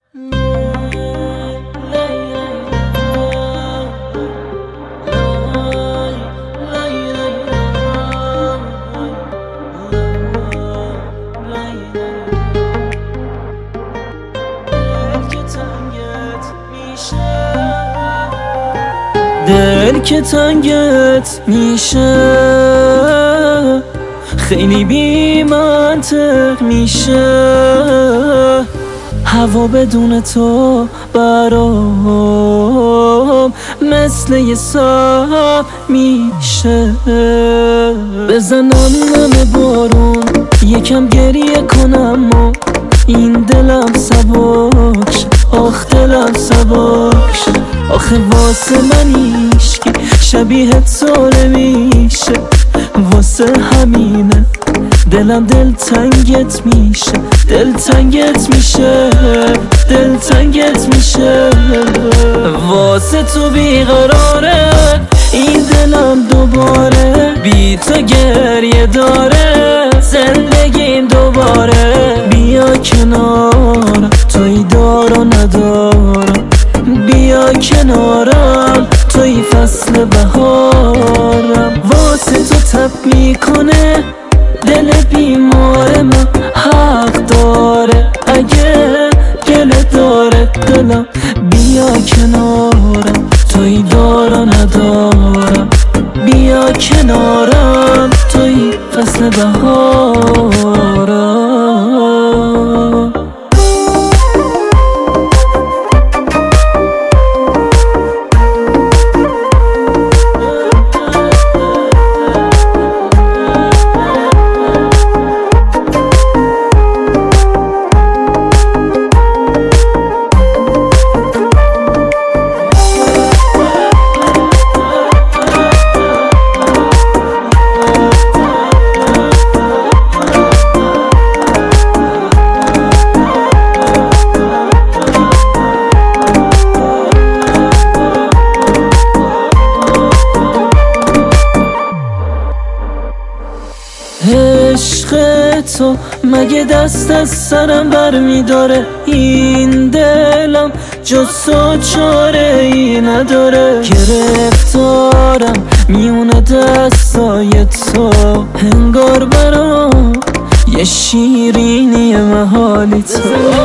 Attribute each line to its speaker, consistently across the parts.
Speaker 1: دل که تنگت میشه خیلی بی منطق میشه، هوا بدون تو برام مثل یه ساب میشه. بزنم نم بارون یکم گریه کنم و این دلم سبک، آخ دلم سبک. آخه واسه من هیچکی شبیه تو نمیشه، واسه همینه دلم دلتنگت میشه، دلتنگت میشه، دلتنگت میشه. واسه تو بیقراره این دلم دوباره، بی تو گریه داره زندگیم دوباره. بیا کنارم توی دار و ندارم، بیا کنارم توی فصل بهارم. واسه تو تب میکنه دل بیمار من، حق داره اگه گله داره دلم. بیا کنارم توی دار و ندارم، بیا کنارم توی فصل بهارم. عشق تو مگه دست از سرم بر میداره، این دلم جز تو چاره ای نداره. گرفتارم میونه دستای تو، انگار برام یه شیرینی محالی تو.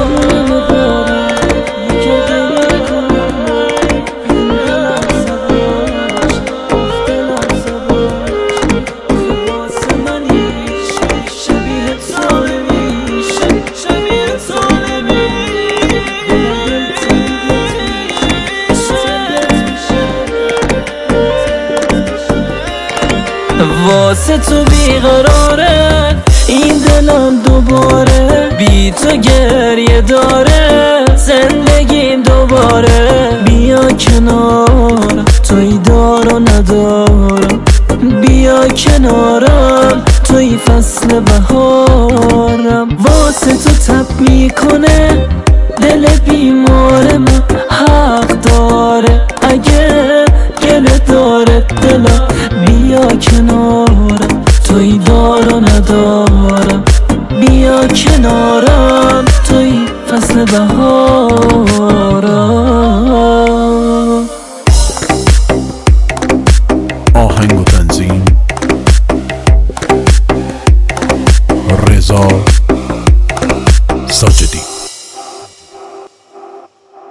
Speaker 1: واسه تو بیقراره این دلم دوباره، بی تو گریه داره زندگیم دوباره. بیا کنارم توی دار و ندارم، بیا کنارم توی فصل بهارم. واسه تو تب میکنه دل بیمار من، حق داره اگه گله داره دلم. بیا کنارم توی دار و ندارم، بیا کنارم توی فصل بهارم.